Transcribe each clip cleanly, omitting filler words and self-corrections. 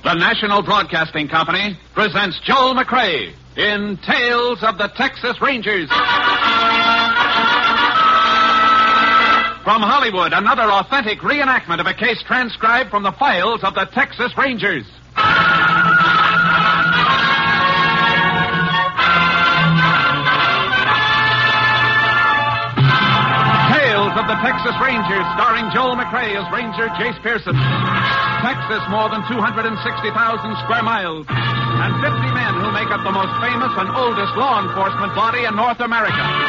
The National Broadcasting Company presents Joel McCrea in Tales of the Texas Rangers. From Hollywood, another authentic reenactment of a case transcribed from the files of the Texas Rangers. Tales of the Texas Rangers, starring Joel McCrea as Ranger Jace Pearson. Texas, more than 260,000 square miles, and 50 men who make up the most famous and oldest law enforcement body in North America.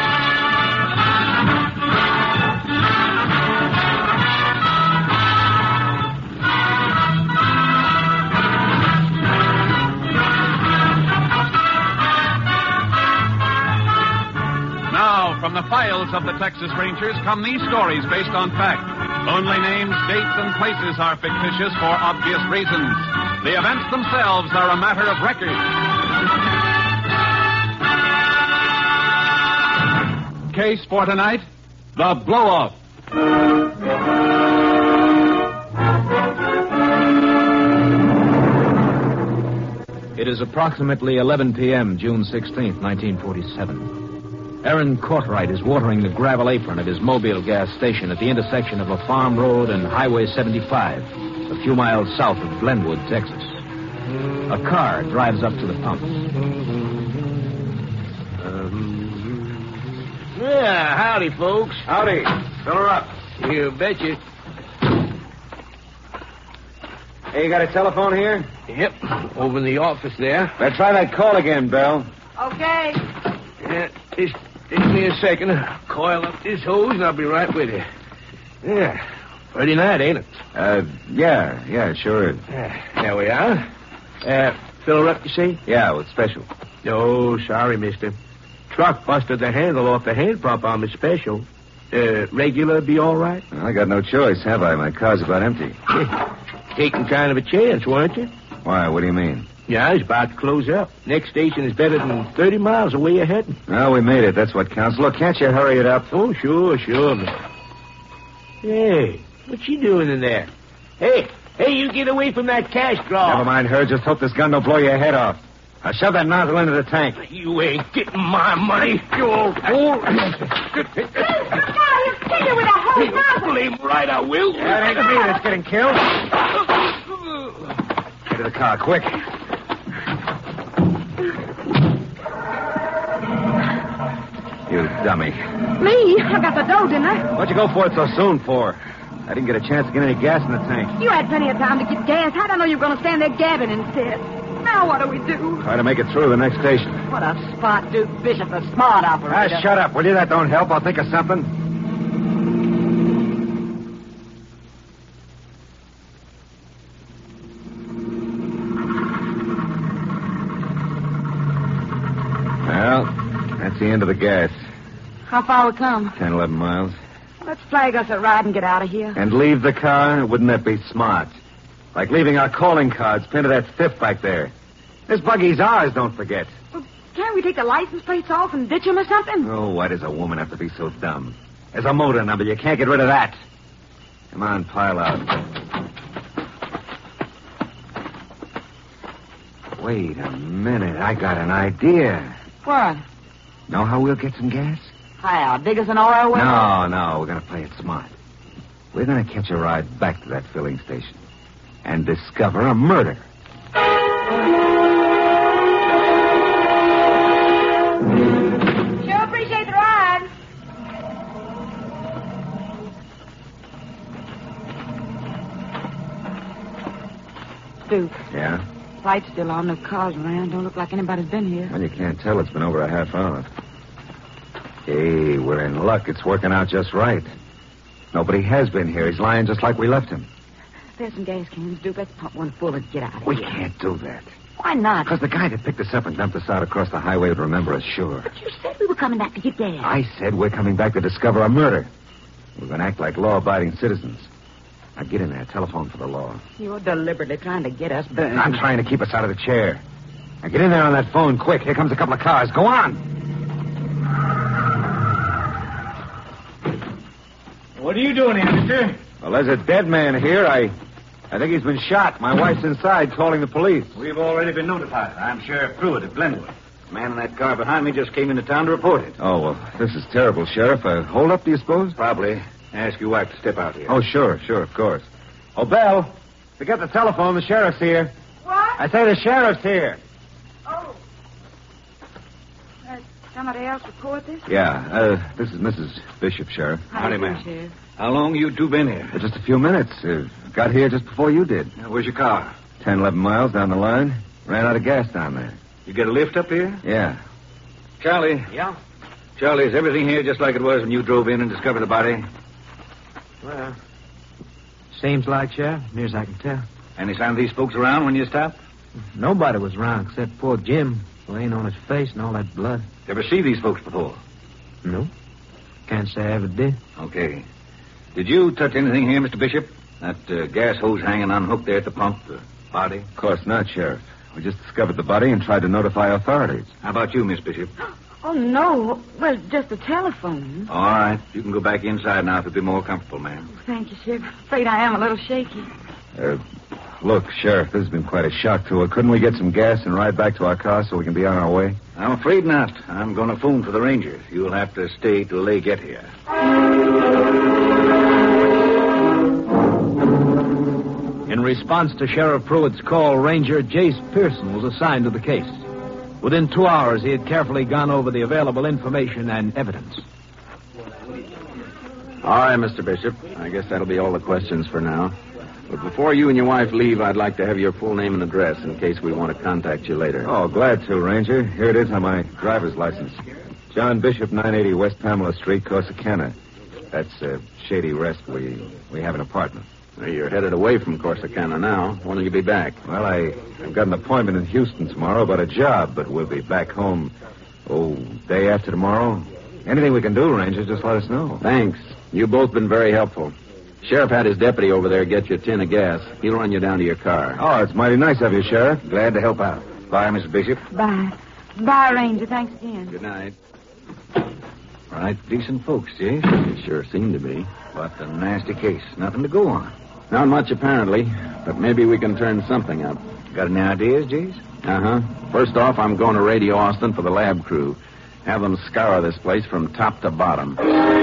From the files of the Texas Rangers come these stories based on fact. Only names, dates, and places are fictitious for obvious reasons. The events themselves are a matter of record. Case for tonight, the blow-off. It is approximately 11 p.m., June 16th, 1947. Aaron Courtright is watering the gravel apron of his Mobile gas station at the intersection of a farm road and Highway 75, a few miles south of Glenwood, Texas. A car drives up to the pump. Yeah, howdy, folks. Howdy. Fill her up. You betcha. Hey, you got a telephone here? Yep, over in the office there. Better try that call again, Belle. Okay. Yeah, just take me a second. Coil up this hose, and I'll be right with you. Yeah, pretty nice, ain't it? Yeah, sure is. There we are. Fill her up, you say? Yeah, with special. Oh, sorry, mister. Truck busted the handle off the hand pump on the special. Regular be all right? I got no choice, have I? My car's about empty. Taking kind of a chance, weren't you? Why, what do you mean? Yeah, it's about to close up. Next station is better than 30 miles away you're heading. Well, we made it. That's what counts. Look, can't you hurry it up? Oh, sure, mister. Hey, what you doing in there? Hey, you get away from that cash drawer. Never mind her. Just hope this gun don't blow your head off. Now, shove that nozzle into the tank. You ain't getting my money, you old fool. He's with a whole nozzle. Blame right, I will. That ain't me that's getting killed. Get to the car, quick. You dummy. Me? I got the dough, didn't I? What'd you go for it so soon for? I didn't get a chance to get any gas in the tank. You had plenty of time to get gas. How'd I know you were going to stand there gabbing instead? Now what do we do? Try to make it through the next station. What a spot, Duke Bishop, a smart operator. Shut up, will you? That don't help. I'll think of something. Well, that's the end of the gas. How far we come? 10, 11 miles. Let's flag us a ride and get out of here. And leave the car? Wouldn't that be smart? Like leaving our calling cards pinned to that stiff back there. This buggy's ours, don't forget. Well, can't we take the license plates off and ditch them or something? Oh, why does a woman have to be so dumb? There's a motor number. You can't get rid of that. Come on, pile out. Wait a minute. I got an idea. What? Know how we'll get some gas? How? Dig us an oil well? No. We're going to play it smart. We're going to catch a ride back to that filling station and discover a murder. Sure appreciate the ride. Duke. Yeah? Light's still on. No cars around. Don't look like anybody's been here. Well, you can't tell. It's been over a half hour. Hey, we're in luck. It's working out just right. Nobody has been here. He's lying just like we left him. There's some gas cans, Duke. Let's pump one full and get out of here. We can't do that. Why not? Because the guy that picked us up and dumped us out across the highway would remember us, sure. But you said we were coming back to get gas. I said we're coming back to discover a murder. We're going to act like law-abiding citizens. Now, get in there. Telephone for the law. You're deliberately trying to get us burned. I'm trying to keep us out of the chair. Now, get in there on that phone, quick. Here comes a couple of cars. Go on. What are you doing here, mister? Well, there's a dead man here. I I think he's been shot. My wife's inside calling the police. We've already been notified. I'm Sheriff Pruitt of Glenwood. The man in that car behind me just came into town to report it. Oh, well, this is terrible, Sheriff. Hold up, do you suppose? Probably. Ask your wife to step out here. Oh, sure, of course. Oh, Belle, forget the telephone. The sheriff's here. What? I say the sheriff's here. Oh. Somebody else report this? Yeah, this is Mrs. Bishop, Sheriff. Howdy, ma'am. How long you two been here? Just a few minutes. Got here just before you did. Where's your car? 10, 11 miles down the line. Ran out of gas down there. You get a lift up here? Yeah. Charlie. Yeah? Charlie, is everything here just like it was when you drove in and discovered the body? Well, seems like, Sheriff, near as I can tell. Any sign of these folks around when you stopped? Nobody was around except poor Jim, laying on his face and all that blood. Ever see these folks before? No. Can't say I ever did. Okay. Did you touch anything here, Mr. Bishop? That gas hose hanging unhooked there at the pump, the body? Of course not, Sheriff. We just discovered the body and tried to notify authorities. How about you, Miss Bishop? Oh, no. Well, just a telephone. All right. You can go back inside now if you'll be more comfortable, ma'am. Thank you, Sheriff. Afraid I am a little shaky. Look, Sheriff, this has been quite a shock to her. Couldn't we get some gas and ride back to our car so we can be on our way? I'm afraid not. I'm going to phone for the Rangers. You'll have to stay till they get here. In response to Sheriff Pruitt's call, Ranger Jace Pearson was assigned to the case. Within 2 hours, he had carefully gone over the available information and evidence. All right, Mr. Bishop. I guess that'll be all the questions for now. But before you and your wife leave, I'd like to have your full name and address in case we want to contact you later. Oh, glad to, Ranger. Here it is on my driver's license. John Bishop, 980 West Pamela Street, Corsicana. That's Shady Rest. We have an apartment. Well, you're headed away from Corsicana now. When will you be back? Well, I've got an appointment in Houston tomorrow about a job, but we'll be back home, day after tomorrow. Anything we can do, Ranger, just let us know. Thanks. You've both been very helpful. Sheriff had his deputy over there get you a tin of gas. He'll run you down to your car. Oh, it's mighty nice of you, Sheriff. Glad to help out. Bye, Mr. Bishop. Bye. Bye, Ranger. Thanks again. Good night. Right, decent folks, Jay. They sure seem to be. But a nasty case. Nothing to go on. Not much, apparently, but maybe we can turn something up. Got any ideas, Jace? Uh-huh. First off, I'm going to radio Austin for the lab crew. Have them scour this place from top to bottom.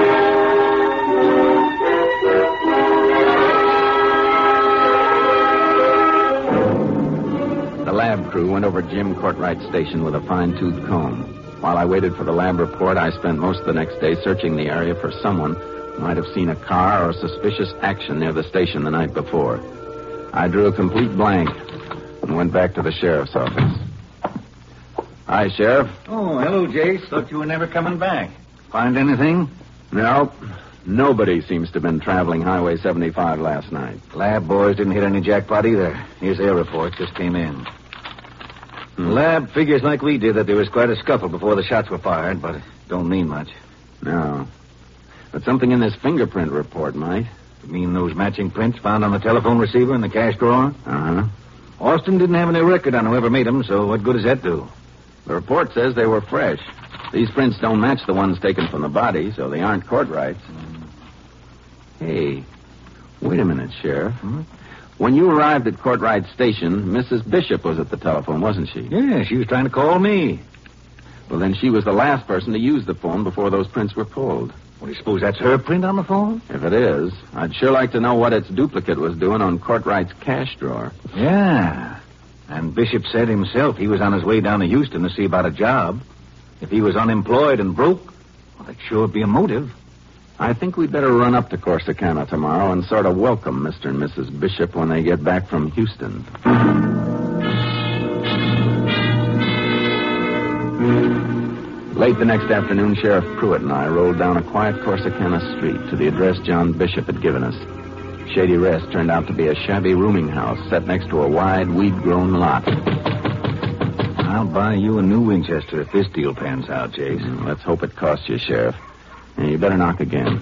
The lab crew went over Jim Courtwright's station with a fine-tooth comb. While I waited for the lab report, I spent most of the next day searching the area for someone who might have seen a car or suspicious action near the station the night before. I drew a complete blank and went back to the sheriff's office. Hi, Sheriff. Oh, hello, Jace. Thought you were never coming back. Find anything? No. Nobody seems to have been traveling Highway 75 last night. Lab boys didn't hit any jackpot either. Here's their report. Just came in. The lab figures like we did that there was quite a scuffle before the shots were fired, but it don't mean much. No. But something in this fingerprint report might. You mean those matching prints found on the telephone receiver in the cash drawer? Uh-huh. Austin didn't have any record on whoever made them, so what good does that do? The report says they were fresh. These prints don't match the ones taken from the body, so they aren't Courtwright's. Hey, wait a minute, Sheriff. When you arrived at Courtwright's station, Mrs. Bishop was at the telephone, wasn't she? Yeah, she was trying to call me. Well, then she was the last person to use the phone before those prints were pulled. Well, you suppose that's her print on the phone? If it is, I'd sure like to know what its duplicate was doing on Courtwright's cash drawer. Yeah. And Bishop said himself he was on his way down to Houston to see about a job. If he was unemployed and broke, well, that sure would be a motive. I think we'd better run up to Corsicana tomorrow and sort of welcome Mr. and Mrs. Bishop when they get back from Houston. Late the next afternoon, Sheriff Pruitt and I rolled down a quiet Corsicana street to the address John Bishop had given us. Shady Rest turned out to be a shabby rooming house set next to a wide, weed-grown lot. I'll buy you a new Winchester if this deal pans out, Jace. Let's hope it costs you, Sheriff. And you better knock again.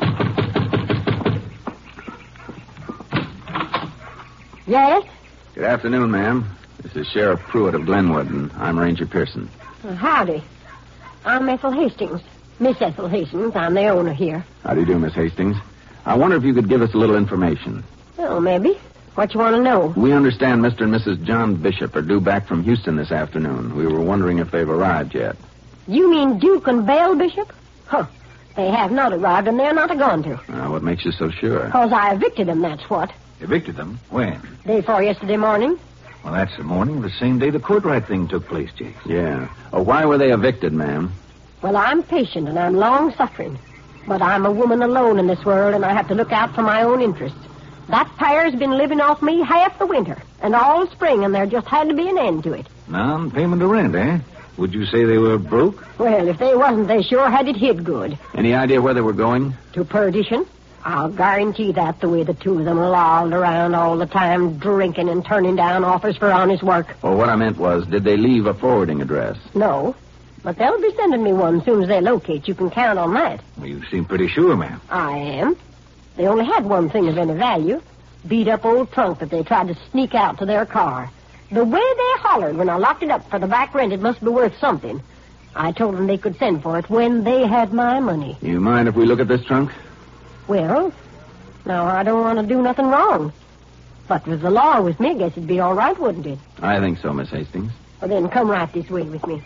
Yes? Good afternoon, ma'am. This is Sheriff Pruitt of Glenwood, and I'm Ranger Pearson. Howdy. I'm Ethel Hastings. Miss Ethel Hastings. I'm the owner here. How do you do, Miss Hastings? I wonder if you could give us a little information. Oh, maybe. What you want to know? We understand Mr. and Mrs. John Bishop are due back from Houston this afternoon. We were wondering if they've arrived yet. You mean Duke and Belle Bishop? Huh. They have not arrived, and they're not going to. What makes you so sure? Because I evicted them, that's what. Evicted them? When? Day before yesterday morning. Well, that's the morning of the same day the Courtright thing took place, Jase. Yeah. Why were they evicted, ma'am? Well, I'm patient, and I'm long-suffering. But I'm a woman alone in this world, and I have to look out for my own interests. That fire's been living off me half the winter and all spring, and there just had to be an end to it. Non-payment of rent, eh? Would you say they were broke? Well, if they wasn't, they sure had it hid good. Any idea where they were going? To perdition. I'll guarantee that, the way the two of them lolled around all the time, drinking and turning down offers for honest work. Well, what I meant was, did they leave a forwarding address? No, but they'll be sending me one as soon as they locate. You can count on that. Well, you seem pretty sure, ma'am. I am. They only had one thing of any value. Beat-up old trunk that they tried to sneak out to their car. The way they hollered when I locked it up for the back rent, it must be worth something. I told them they could send for it when they had my money. You mind if we look at this trunk? Well, now I don't want to do nothing wrong. But with the law with me, I guess it'd be all right, wouldn't it? I think so, Miss Hastings. Well, then come right this way with me.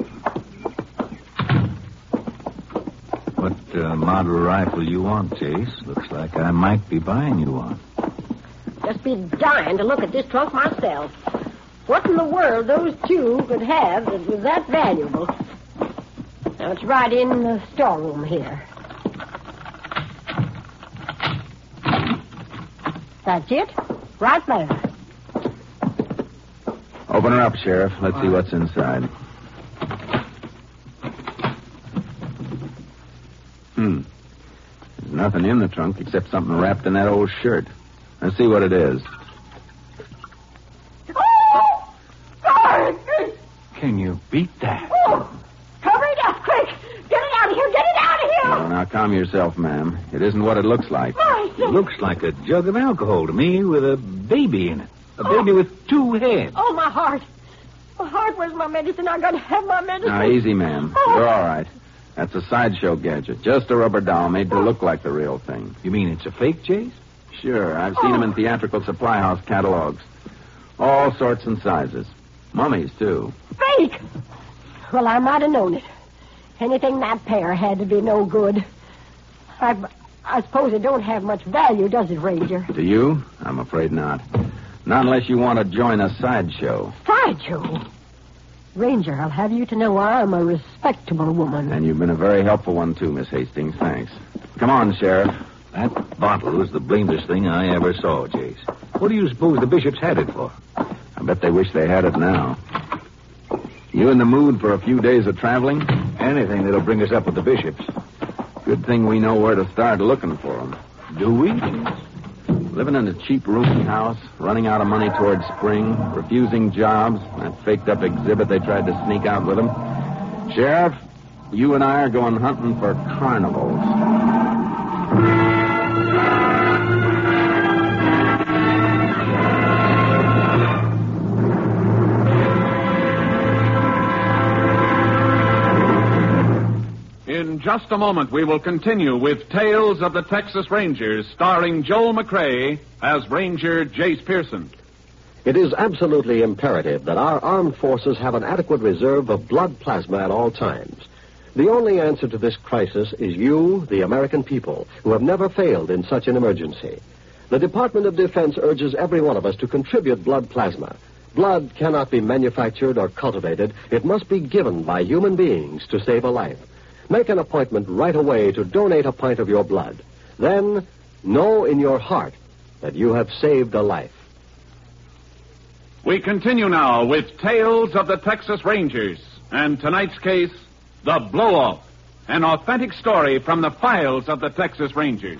What model rifle you want, Chase? Looks like I might be buying you one. Just be dying to look at this trunk myself. What in the world those two could have that was that valuable? Now, it's right in the storeroom here. That's it. Right there. Open her up, Sheriff. Let's see what's inside. There's nothing in the trunk except something wrapped in that old shirt. Let's see what it is. Oh! God! Can you beat that? Oh! Cover it up, quick! Get it out of here! Get it out of here! Oh, now calm yourself, ma'am. It isn't what it looks like. It looks like a jug of alcohol to me with a baby in it. A baby with two heads. Oh, my heart. My heart, where's my medicine? I gotta have my medicine. Now, easy, ma'am. You're all right. That's a sideshow gadget. Just a rubber doll made to look like the real thing. You mean it's a fake, Chase? Sure. I've seen them in theatrical supply house catalogs. All sorts and sizes. Mummies, too. Fake! Well, I might have known it. Anything that pair had to be no good. I suppose it don't have much value, does it, Ranger? Do you? I'm afraid not. Not unless you want to join a sideshow. Sideshow? Ranger, I'll have you to know I'm a respectable woman. And you've been a very helpful one, too, Miss Hastings. Thanks. Come on, Sheriff. That bottle was the blamedest thing I ever saw, Chase. What do you suppose the bishops had it for? I bet they wish they had it now. You in the mood for a few days of traveling? Anything that'll bring us up with the bishops. Good thing we know where to start looking for them. Do we? Living in a cheap rooming house, running out of money towards spring, refusing jobs, that faked-up exhibit they tried to sneak out with them. Sheriff, you and I are going hunting for carnivals. In just a moment, we will continue with Tales of the Texas Rangers, starring Joel McCrea as Ranger Jace Pearson. It is absolutely imperative that our armed forces have an adequate reserve of blood plasma at all times. The only answer to this crisis is you, the American people, who have never failed in such an emergency. The Department of Defense urges every one of us to contribute blood plasma. Blood cannot be manufactured or cultivated. It must be given by human beings to save a life. Make an appointment right away to donate a pint of your blood. Then, know in your heart that you have saved a life. We continue now with Tales of the Texas Rangers, and tonight's case, The Blow-Off, an authentic story from the files of the Texas Rangers.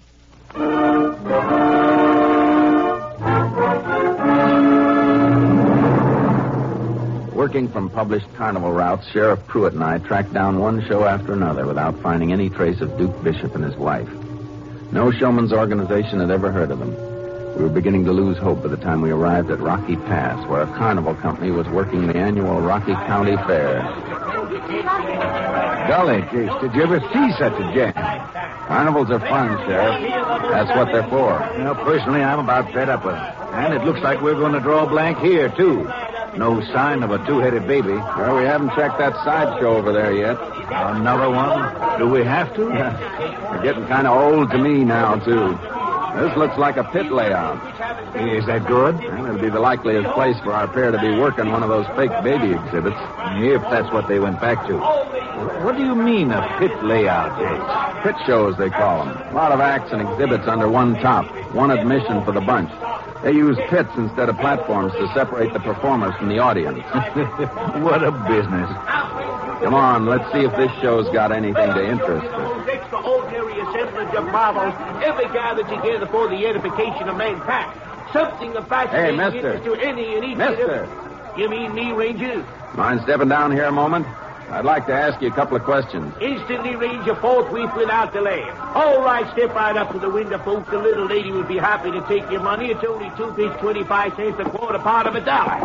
Working from published carnival routes, Sheriff Pruitt and I tracked down one show after another without finding any trace of Duke Bishop and his wife. No showman's organization had ever heard of them. We were beginning to lose hope by the time we arrived at Rocky Pass, where a carnival company was working the annual Rocky County Fair. Golly, Chase, did you ever see such a jam? Carnivals are fun, Sheriff. That's what they're for. Well, personally, I'm about fed up with it. And it looks like we're going to draw a blank here, too. No sign of a two-headed baby. Well, we haven't checked that sideshow over there yet. Another one? Do we have to? They're getting kind of old to me now, too. This looks like a pit layout. Is that good? Well, it'll be the likeliest place for our pair to be working one of those fake baby exhibits. If that's what they went back to. What do you mean, a pit layout, Jake? Pit shows, they call them. A lot of acts and exhibits under one top. One admission for the bunch. They use pits instead of platforms to separate the performers from the audience. What a business. Come on, let's see if this show's got anything to interest us. Extraordinary assemblage of marvels ever gathered together for the edification of mankind. Something of fascinating interest to any and each. Mister. You mean me, Ranger? Mind stepping down here a moment? I'd like to ask you a couple of questions. Instantly, Ranger, forthwith without delay. All right, step right up to the window, folks. The little lady will be happy to take your money. It's only 2 bits, 25 cents, a quarter part of $1.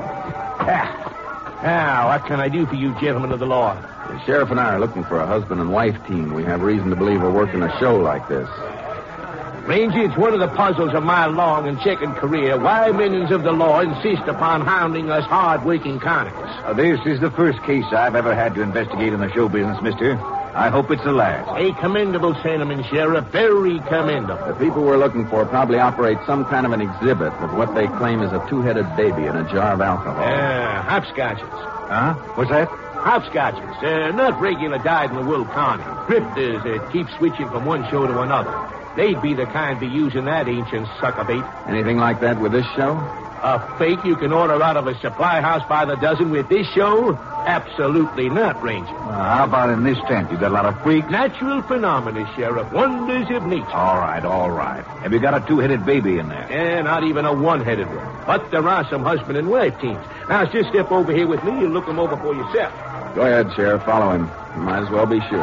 Now, what can I do for you, gentlemen of the law? The sheriff and I are looking for a husband and wife team. We have reason to believe we're working a show like this. Ranger, it's one of the puzzles of my long and checkered career why minions of the law insist upon hounding us hard-working carnivals. This is the first case I've ever had to investigate in the show business, mister. I hope it's the last. A commendable sentiment, Sheriff. Very commendable. The people we're looking for probably operate some kind of an exhibit with what they claim is a two-headed baby in a jar of alcohol. Hopscotches. Huh? What's that? Hopscotches. Not regular dyed-in-the-wool carny. Grifters that keep switching from one show to another. They'd be the kind be using that ancient sucker bait. Anything like that with this show? A fake you can order out of a supply house by the dozen with this show? Absolutely not, Ranger. How about in this tent? You got a lot of freaks? Natural phenomena, Sheriff. Wonders of nature. All right. Have you got a two-headed baby in there? Not even a one-headed one. But there are some husband and wife teams. Now, just step over here with me and look them over for yourself. Go ahead, Sheriff. Follow him. You might as well be sure.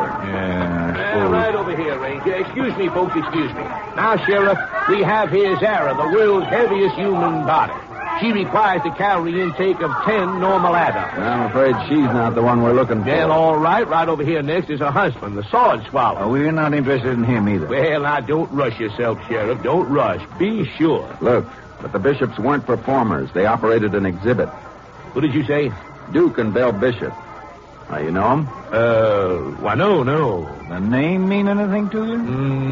Right over here, Ranger. Excuse me, folks, excuse me. Now, Sheriff, we have here Zara, the world's heaviest human body. She requires a calorie intake of 10 normal adults. I'm afraid she's not the one we're looking for. Well, all right. Right over here next is her husband, the sword swallow. We're not interested in him either. Well, now, don't rush yourself, Sheriff. Don't rush. Be sure. Look, but the bishops weren't performers. They operated an exhibit. What did you say? Duke and Belle Bishop. You know him? Why, no. The name mean anything to you?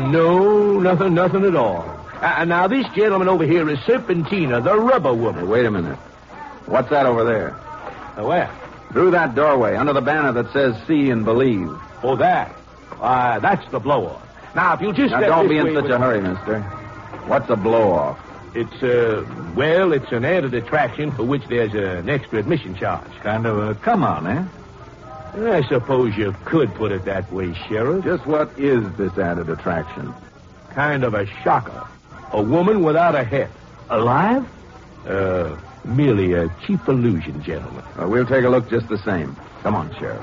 No, nothing at all. Now, this gentleman over here is Serpentina, the rubber woman. Hey, wait a minute. What's that over there? Where? Through that doorway, under the banner that says See and Believe. Oh, that? That's the blow-off. Now, if you'll just now, step don't this be in way such a hurry, mister. What's a blow-off? It's, it's an added attraction for which there's an extra admission charge. Kind of a come-on, eh? I suppose you could put it that way, Sheriff. Just what is this added attraction? Kind of a shocker. A woman without a head. Alive? Merely a cheap illusion, gentlemen. We'll take a look just the same. Come on, Sheriff.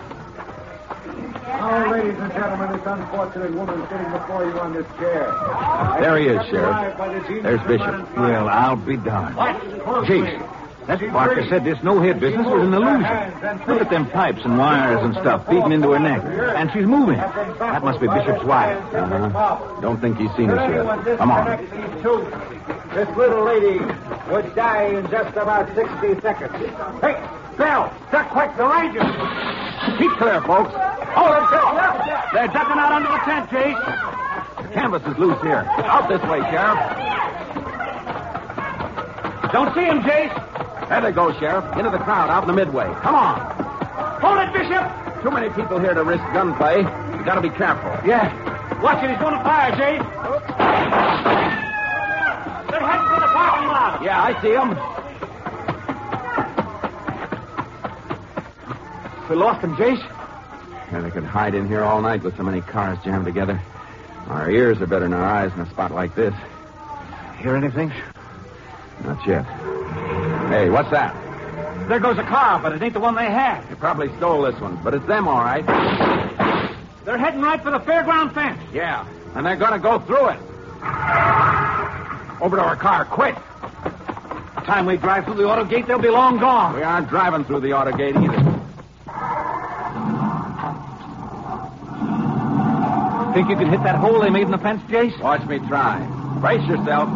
Now, ladies and gentlemen, this unfortunate woman sitting before you on this chair. There he is, Sheriff. There's Bishop. Well, I'll be darned. Jace, that Parker said this no-head business was an illusion. Look at them pipes and wires and stuff feeding into her neck. And she's moving. That must be Bishop's wife. Don't think he's seen us yet. Come on. This little lady would die in just about 60 seconds. Hey, Bell, duck quick, the Rangers. Keep clear, folks. Oh, let's go. They're ducking out under the tent, Jace. The canvas is loose here. Out this way, Sheriff. Don't see him, Jace. There they go, Sheriff. Into the crowd out in the midway. Come on. Hold it, Bishop. Too many people here to risk gunplay. You gotta be careful. Yeah. Watch it. He's going to fire, Jace. They're heading for the parking lot. Yeah, I see them. We lost him, Jace. Yeah, they could hide in here all night with so many cars jammed together. Our ears are better than our eyes in a spot like this. Hear anything? Not yet. Hey, what's that? There goes a car, but it ain't the one they had. They probably stole this one, but it's them, all right. They're heading right for the fairground fence. Yeah, and they're going to go through it. Over to our car, quick. By the time we drive through the auto gate, they'll be long gone. We aren't driving through the auto gate either. Think you can hit that hole they made in the fence, Jace? Watch me try. Brace yourself.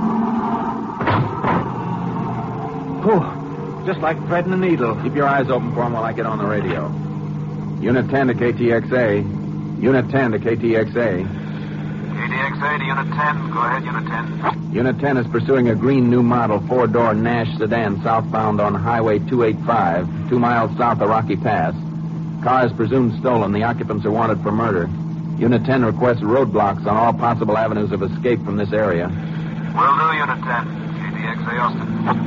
Oh, just like threading a needle. Keep your eyes open for him while I get on the radio. Unit 10 to KTXA. Unit 10 to KTXA. KTXA to Unit 10. Go ahead, Unit 10. Unit 10 is pursuing a green new model four-door Nash sedan southbound on Highway 285, 2 miles south of Rocky Pass. Car is presumed stolen. The occupants are wanted for murder. Unit 10 requests roadblocks on all possible avenues of escape from this area. Will do, Unit 10. KTXA Austin.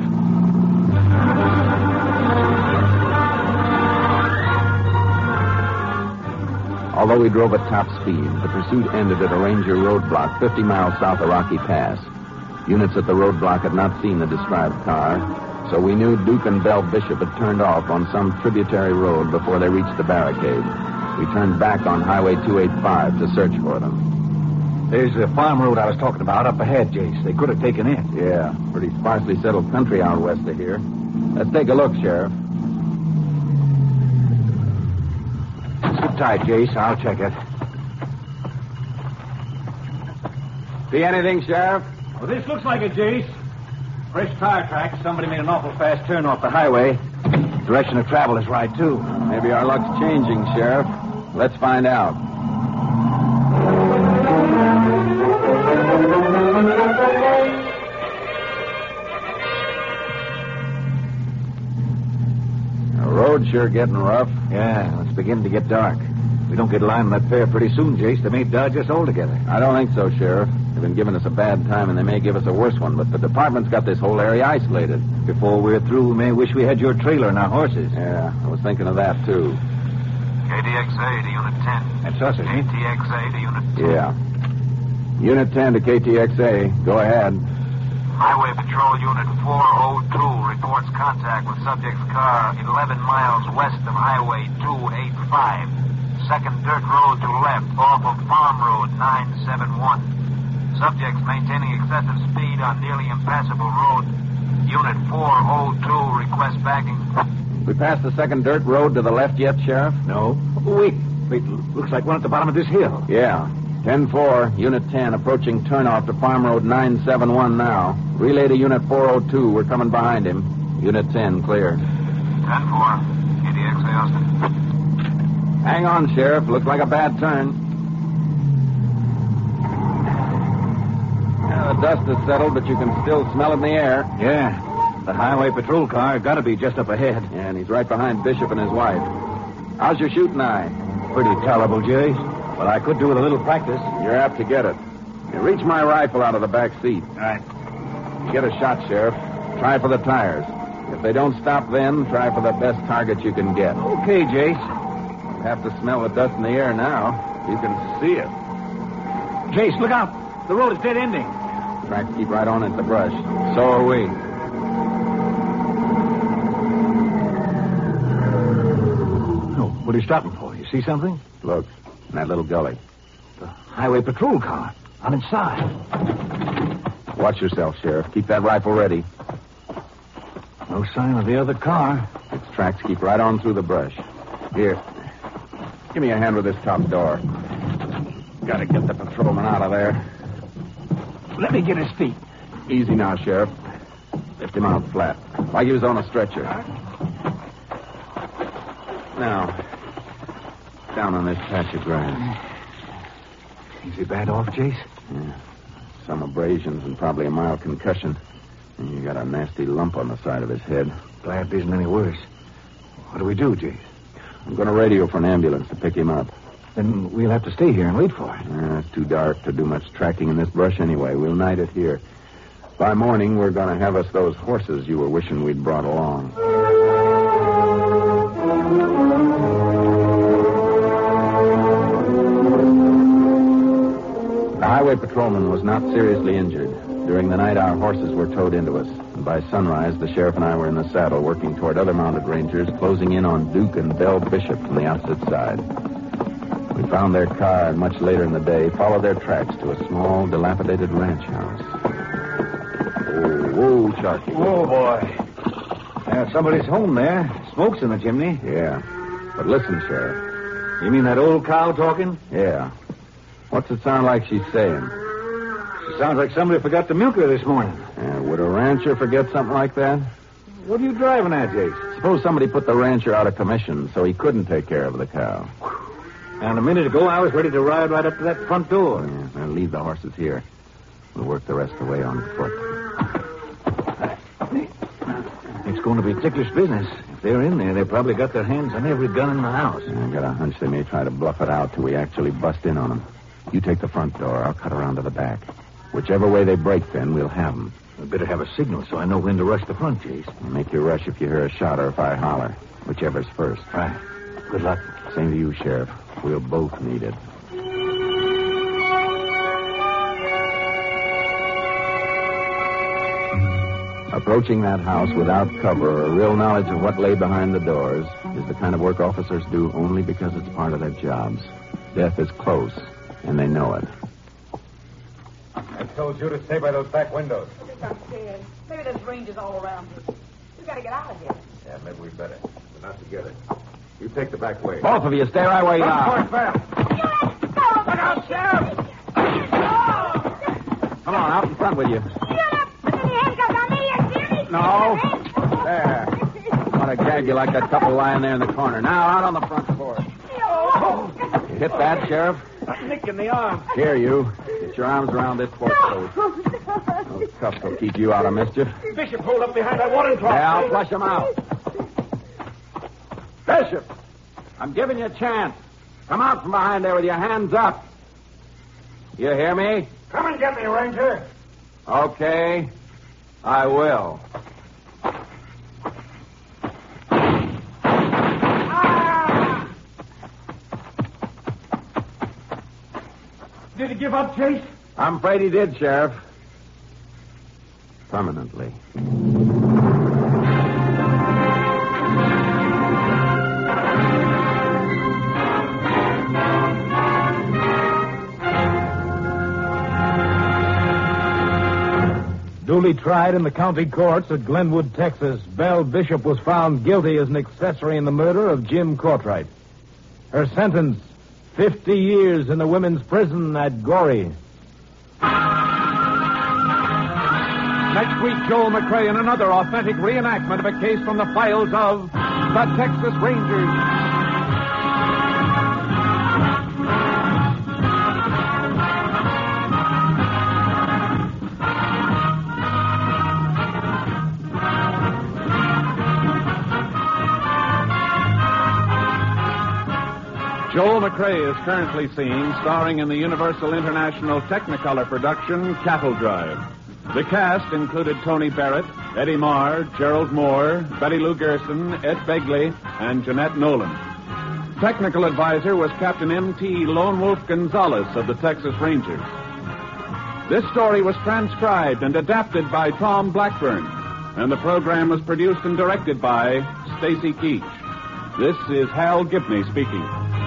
Although we drove at top speed, the pursuit ended at a Ranger roadblock 50 miles south of Rocky Pass. Units at the roadblock had not seen the described car, so we knew Duke and Belle Bishop had turned off on some tributary road before they reached the barricade. We turned back on Highway 285 to search for them. There's the farm road I was talking about up ahead, Jace. They could have taken it. Yeah, pretty sparsely settled country out west of here. Let's take a look, Sheriff. Sit tight, Jace. I'll check it. See anything, Sheriff? Well, this looks like it, Jace. Fresh tire tracks. Somebody made an awful fast turn off the highway. Direction of travel is right, too. Maybe our luck's changing, Sheriff. Let's find out. The road's sure getting rough. Yeah, it's beginning to get dark. If we don't get a line on that pair pretty soon, Jace, they may dodge us altogether. I don't think so, Sheriff. They've been giving us a bad time, and they may give us a worse one, but the department's got this whole area isolated. Before we're through, we may wish we had your trailer and our horses. Yeah, I was thinking of that, too. KTXA to Unit 10. That's us, isn't it? KTXA to Unit 10. Yeah. Unit 10 to KTXA. Go ahead. Highway Patrol Unit 402 reports contact with subject's car 11 miles west of Highway 285. Second dirt road to left off of Farm Road 971. Subjects maintaining excessive speed on nearly impassable road. Unit 402 requests backing. We passed the second dirt road to the left yet, Sheriff? No. Oh, wait. Looks like one at the bottom of this hill. Yeah. 10-4, Unit 10, approaching turnoff to Farm Road 971 now. Relay to Unit 402. We're coming behind him. Unit 10, clear. 10-4. KTXA Austin. Hang on, Sheriff. Looks like a bad turn. The dust has settled, but you can still smell it in the air. Yeah. The highway patrol car got to be just up ahead. Yeah, and he's right behind Bishop and his wife. How's your shooting eye? Pretty tolerable, Jace. But I could do with a little practice. You're apt to get it. You reach my rifle out of the back seat. All right. You get a shot, Sheriff. Try for the tires. If they don't stop then, try for the best target you can get. Okay, Jace. You have to smell the dust in the air now. You can see it. Jace, look out. The road is dead ending. Tracks keep right on into the brush. So are we. Oh, what are you stopping for? You see something? Look, in that little gully. The highway patrol car. I'm inside. Watch yourself, Sheriff. Keep that rifle ready. No sign of the other car. Its tracks keep right on through the brush. Here. Give me a hand with this top door. Gotta get the patrolman out of there. Let me get his feet. Easy now, Sheriff. Lift him out flat. Like he was on a stretcher. Now, down on this patch of grass. Is he bad off, Jace? Yeah. Some abrasions and probably a mild concussion. And you got a nasty lump on the side of his head. Glad it isn't any worse. What do we do, Jace? I'm going to radio for an ambulance to pick him up. Then we'll have to stay here and wait for it. It's too dark to do much tracking in this brush anyway. We'll night it here. By morning, we're going to have us those horses you were wishing we'd brought along. The highway patrolman was not seriously injured. During the night, our horses were towed into us. And by sunrise, the sheriff and I were in the saddle working toward other mounted rangers, closing in on Duke and Belle Bishop from the opposite side. We found their car, and much later in the day, followed their tracks to a small, dilapidated ranch house. Whoa, Sharky. Oh, boy. Yeah, somebody's home there. Smoke's in the chimney. Yeah. But listen, Sheriff. You mean that old cow talking? Yeah. What's it sound like she's saying? She sounds like somebody forgot to milk her this morning. Would a rancher forget something like that? What are you driving at, Jace? Suppose somebody put the rancher out of commission so he couldn't take care of the cow. And a minute ago, I was ready to ride right up to that front door. Yeah, I'll leave the horses here. We'll work the rest of the way on foot. It's going to be ticklish business. If they're in there, they've probably got their hands on every gun in the house. I got a hunch they may try to bluff it out till we actually bust in on them. You take the front door. I'll cut around to the back. Whichever way they break, then, we'll have them. We better have a signal so I know when to rush the front, Jace. Make your rush if you hear a shot or if I holler. Whichever's first. Right. Good luck. Same to you, Sheriff. We'll both need it. Approaching that house without cover or a real knowledge of what lay behind the doors is the kind of work officers do only because it's part of their jobs. Death is close, and they know it. I told you to stay by those back windows. I'm scared. Maybe there's rangers all around us. We gotta get out of here. Yeah, maybe we better. We're not together. You take the back way. Both of you, stay right where you are. Look out, Sheriff! Come on, out in front with you. No. There. I want to gag you like that couple lying there in the corner. Now, out on the front porch. You hit that, Sheriff? Nick in the arm. Here, you. Get your arms around this porch post. Those cuffs will keep you out of mischief. Bishop, hold up behind that watering trough. Yeah, I'll flush them out. Bishop, I'm giving you a chance. Come out from behind there with your hands up. You hear me? Come and get me, Ranger. Okay. I will. Did he give up, Chase? I'm afraid he did, Sheriff. Permanently. Duly tried in the county courts at Glenwood, Texas, Belle Bishop was found guilty as an accessory in the murder of Jim Courtright. Her sentence, 50 years in the women's prison at Goree. Next week, Joel McCrea in another authentic reenactment of a case from the files of the Texas Rangers. Joel McCrea is currently seen starring in the Universal International Technicolor production Cattle Drive. The cast included Tony Barrett, Eddie Marr, Gerald Moore, Betty Lou Gerson, Ed Begley, and Jeanette Nolan. Technical advisor was Captain M.T. Lone Wolf Gonzalez of the Texas Rangers. This story was transcribed and adapted by Tom Blackburn, and the program was produced and directed by Stacy Keach. This is Hal Gibney speaking.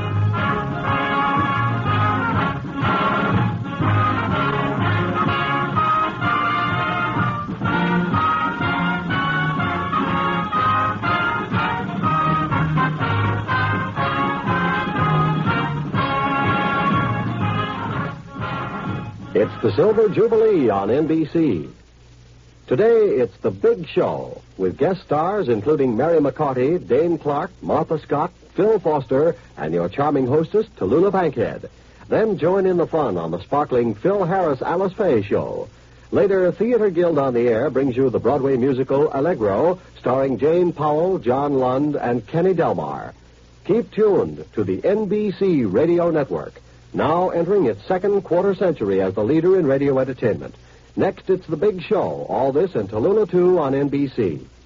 It's the Silver Jubilee on NBC. Today, it's The Big Show, with guest stars including Mary McCarty, Dane Clark, Martha Scott, Phil Foster, and your charming hostess, Tallulah Bankhead. Then join in the fun on the sparkling Phil Harris Alice Faye Show. Later, Theater Guild on the Air brings you the Broadway musical Allegro, starring Jane Powell, John Lund, and Kenny Delmar. Keep tuned to the NBC Radio Network, now entering its second quarter century as the leader in radio entertainment. Next, it's The Big Show. All this and Tallulah 2 on NBC.